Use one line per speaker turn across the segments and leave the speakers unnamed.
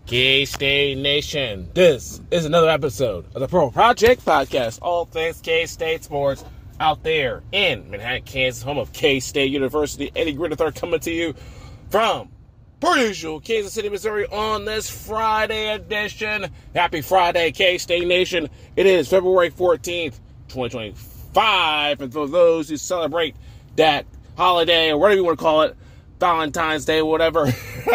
K-State Nation. This is another episode of the Pro Project Podcast. All things K-State sports out there in Manhattan, Kansas, home of K-State University. Eddie Griffin III coming to you from, per usual, Kansas City, Missouri on this Friday edition. Happy Friday, K-State Nation. It is February 14th, 2025. And for those who celebrate that holiday or whatever you want to call it, Valentine's Day, whatever.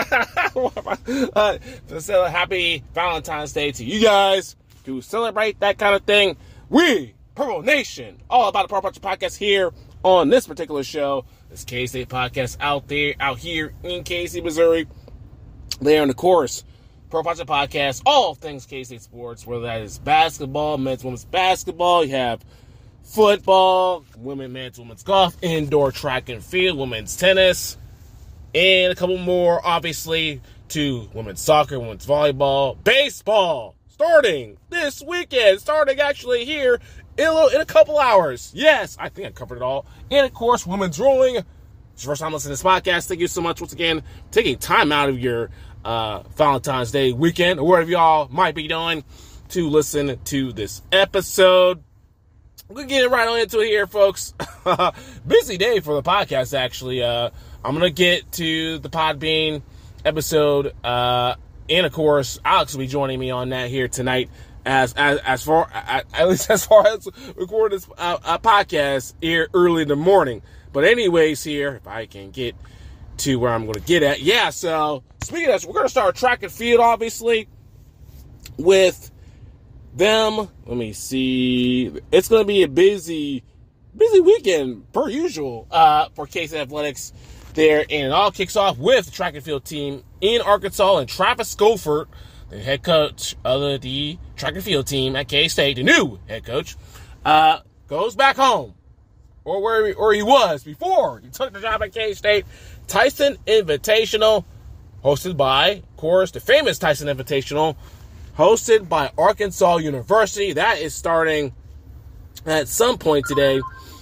So happy Valentine's Day to you guys who celebrate that kind of thing. We, Purple Nation, all about the Pro Project Podcast here on this particular show. This K-State podcast out here in K-State, Missouri. There in the course, Pro Project Podcast, all things K-State sports, whether that is basketball, men's, women's basketball, you have football, men's, women's golf, indoor track and field, women's tennis, and a couple more, obviously, to women's soccer, women's volleyball, baseball, starting this weekend, starting actually here in a couple hours. Yes, I think I covered it all. And, of course, women's rowing. It's your first time listening to this podcast. Thank you so much once again taking time out of your Valentine's Day weekend or whatever y'all might be doing to listen to this episode. We're going to get right on into it here, folks. Busy day for the podcast, actually. I'm going to get to the Podbean episode, and of course, Alex will be joining me on that here tonight as far as recording this podcast here early in the morning. But anyways, here, if I can get to where I'm going to get at. Yeah, so speaking of this, we're going to start track and field, obviously, with them. Let me see. It's going to be a busy weekend, per usual, for K-State Athletics there. And it all kicks off with the track and field team in Arkansas, and Travis Goldfert, the head coach of the track and field team at K-State, the new head coach, goes back home, or where he was before he took the job at K-State. Tyson Invitational, hosted by, of course, the famous Tyson Invitational, hosted by Arkansas University. That is starting at some point today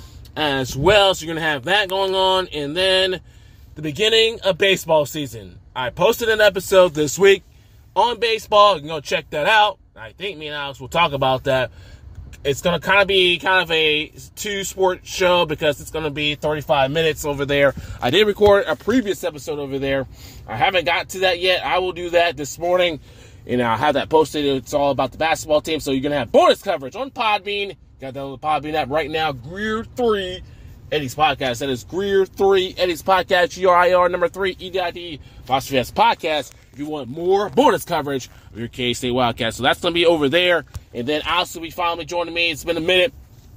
as well. So you're going to have that going on. And then the beginning of baseball season. I posted an episode this week on baseball. You can go check that out. I think me and Alex will talk about that. It's going to be a two-sport show because it's going to be 35 minutes over there. I did record a previous episode over there. I haven't got to that yet. I will do that this morning, and I'll have that posted. It's all about the basketball team, so you're going to have bonus coverage on Podbean. Got down the Podbean app right now. Greer 3 Eddie's Podcast. That is Greer 3 Eddie's Podcast. GRIR number 3 EDID Apostrophe S Podcast. If you want more bonus coverage of your K-State Wildcats. So that's going to be over there. And then Alex will be finally joining me. It's been a minute.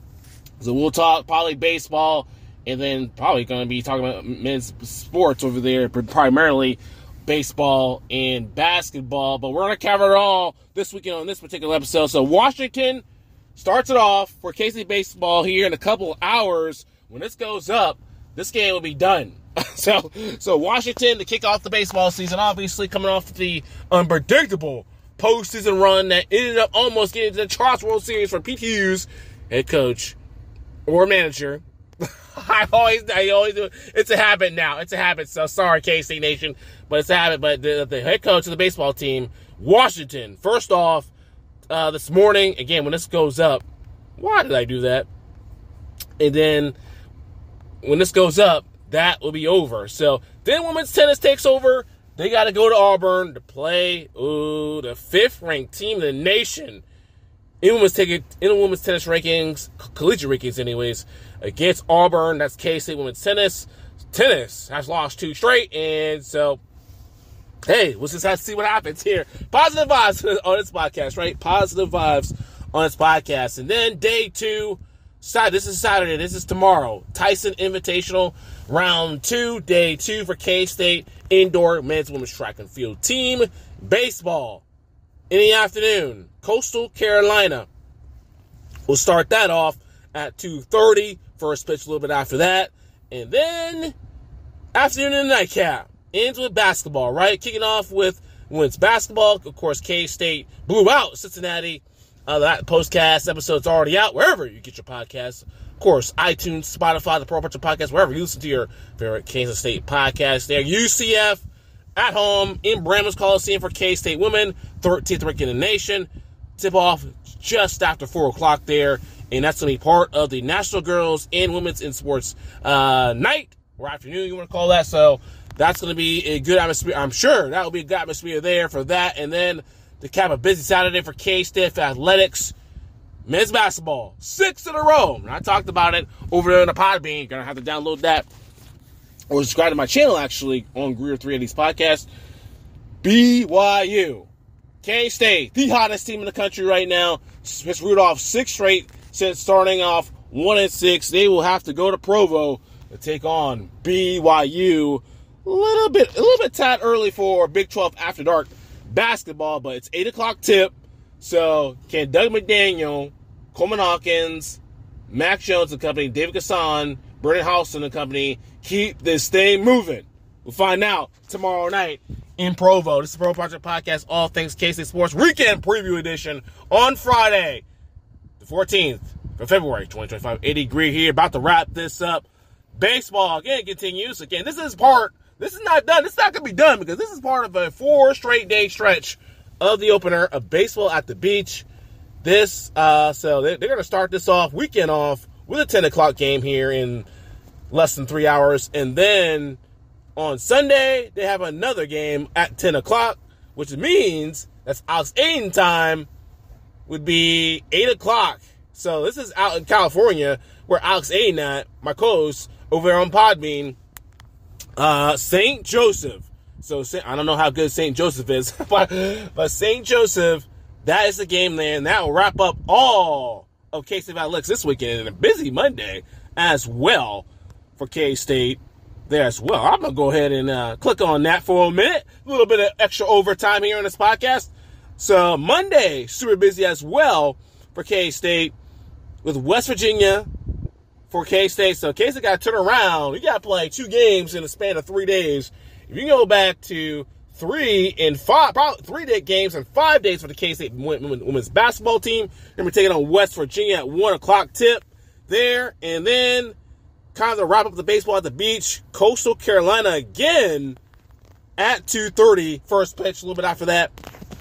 So we'll talk probably baseball. And then probably going to be talking about men's sports over there. But primarily baseball and basketball. But we're going to cover it all this weekend on this particular episode. So Washington starts it off for K-State baseball here in a couple hours. When this goes up, this game will be done. So Washington to kick off the baseball season, obviously coming off the unpredictable postseason run that ended up almost getting to the Charles World Series for Pete Hughes, head coach or manager. I always do it. It's a habit now. It's a habit. So sorry, K-State Nation, but it's a habit. But the head coach of the baseball team, Washington, first off, this morning, again, when this goes up, why did I do that? And then when this goes up, that will be over. So then women's tennis takes over. They got to go to Auburn to play the 5th-ranked team in the nation in women's tennis rankings, collegiate rankings anyways, against Auburn. That's K-State women's tennis. Tennis has lost 2 straight, and so, hey, we'll just have to see what happens here. Positive vibes on this podcast, right? Positive vibes on this podcast. And then day 2, this is Saturday. This is tomorrow. Tyson Invitational, round 2, day 2 for K-State indoor men's women's track and field team. Baseball in the afternoon. Coastal Carolina. We'll start that off at 2:30. First pitch a little bit after that. And then afternoon and nightcap. Ends with basketball, right? Kicking off with women's basketball. Of course, K-State blew out Cincinnati. That postcast episode's already out wherever you get your podcasts. Of course, iTunes, Spotify, the Pro Project Podcast, wherever you listen to your favorite Kansas State podcast there. UCF at home in Bramlage Coliseum for K-State women, 13th ranked in the nation. Tip-off just after 4 o'clock there, and that's going to be part of the National Girls and Women's in Sports night, or afternoon, you want to call that. So that's going to be a good atmosphere. I'm sure that will be a good atmosphere there for that. And then to cap a busy Saturday for K-State athletics, men's basketball, 6 in a row. And I talked about it over there in the Podbean. You're going to have to download that or subscribe to my channel, actually, on Greer 380's podcast. BYU. K-State, the hottest team in the country right now. It's Rudolph 6 straight since starting off 1-6. They will have to go to Provo to take on BYU. A little bit tad early for Big 12 After Dark basketball, but it's 8 o'clock tip. So can Doug McDaniel, Coleman Hawkins, Mac Jones and company, David Kassan, Brennan Houston and company keep this thing moving? We'll find out tomorrow night in Provo. This is the Pro Project Podcast, all things K-State Sports Weekend Preview Edition on Friday, the 14th of February, 2025. Eddie Greer here, about to wrap this up. Baseball, again, continues. Again, this is not done. This is not going to be done because this is part of a 4 straight day stretch of the opener of Baseball at the Beach. So they're going to start this weekend off with a 10 o'clock game here in less than 3 hours. And then on Sunday, they have another game at 10 o'clock, which means that's Alex Aiden time would be 8 o'clock. So this is out in California where Alex Aiden at, my co-host over there on Podbean, St. Joseph. So I don't know how good St. Joseph is, but St. Joseph, that is the game there, and that will wrap up all of K-State Athletics this weekend, and a busy Monday as well for K-State there as well. I'm going to go ahead and click on that for a minute. A little bit of extra overtime here on this podcast. So Monday, super busy as well for K-State with West Virginia for K-State. So K-State got to turn around. You got to play 2 games in the span of 3 days. If you go back to 3 games in 5 days for the K-State women's basketball team, and we're taking on West Virginia at 1 o'clock tip there. And then kind of to wrap up the Baseball at the Beach, Coastal Carolina again at 2:30. First pitch, a little bit after that.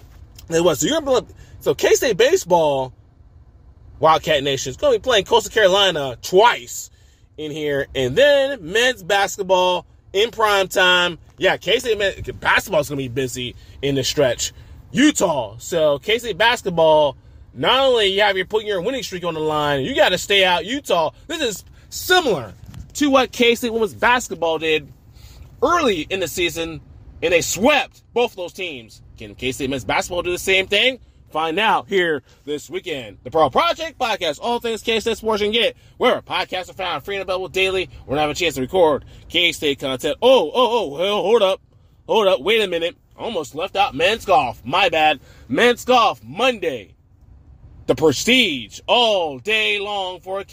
So K-State baseball, Wildcat Nation, is going to be playing Coastal Carolina twice in here. And then men's basketball in prime time. Yeah, K-State basketball is going to be busy in this stretch. Utah. So K-State basketball, not only you're putting your winning streak on the line, you got to stay out Utah. This is similar to what K-State women's basketball did early in the season, and they swept both of those teams. Can K-State men's basketball do the same thing? Find out here this weekend. The Pro Project Podcast, all things K-State sports, you can get wherever podcasts are found, free and available daily. We're going to have a chance to record K-State content. Hold up, wait a minute. Almost left out men's golf. My bad. Men's golf, Monday. The Prestige, all day long for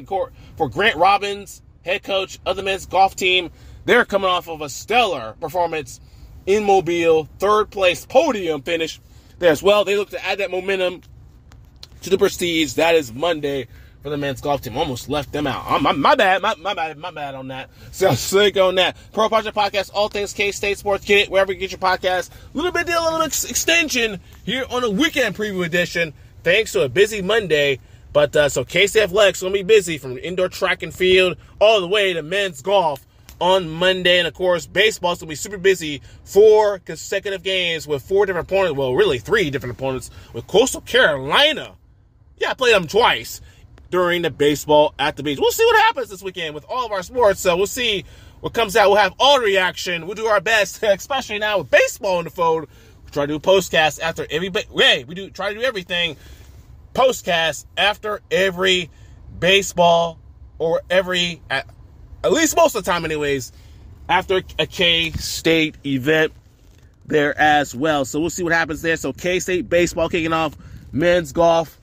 Grant Robbins, head coach of the men's golf team. They're coming off of a stellar performance in Mobile, 3rd place podium finish there as well. They look to add that momentum to the Prestige. That is Monday for the men's golf team. Almost left them out. My bad on that. So sick on that. Pro Project Podcast, all things K-State sports. Get it wherever you get your podcast. A little extension here on a weekend preview edition. Thanks to a busy Monday. But so K-State Athletics going to be busy from indoor track and field all the way to men's golf on Monday. And, of course, baseball is going to be super busy. 4 consecutive games with 4 different opponents. Well, really 3 different opponents with Coastal Carolina. Yeah, I played them twice during the Baseball at the Beach. We'll see what happens this weekend with all of our sports. So we'll see what comes out. We'll have all the reaction. We'll do our best, especially now with baseball in the fold. We'll try to do postcasts after every we try to do everything postcast after every baseball or every, at least most of the time anyways, after a K-State event there as well. So we'll see what happens there. So K-State baseball kicking off, men's golf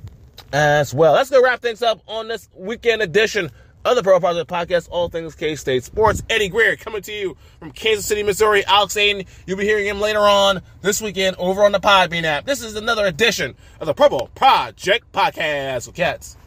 as well. Let's go wrap things up on this weekend edition of the Pro Project Podcast, all things K-State sports. Eddie Greer coming to you from Kansas City, Missouri. Alex Aiden, you'll be hearing him later on this weekend over on the Podbean app. This is another edition of the Pro Project Podcast. So, cats,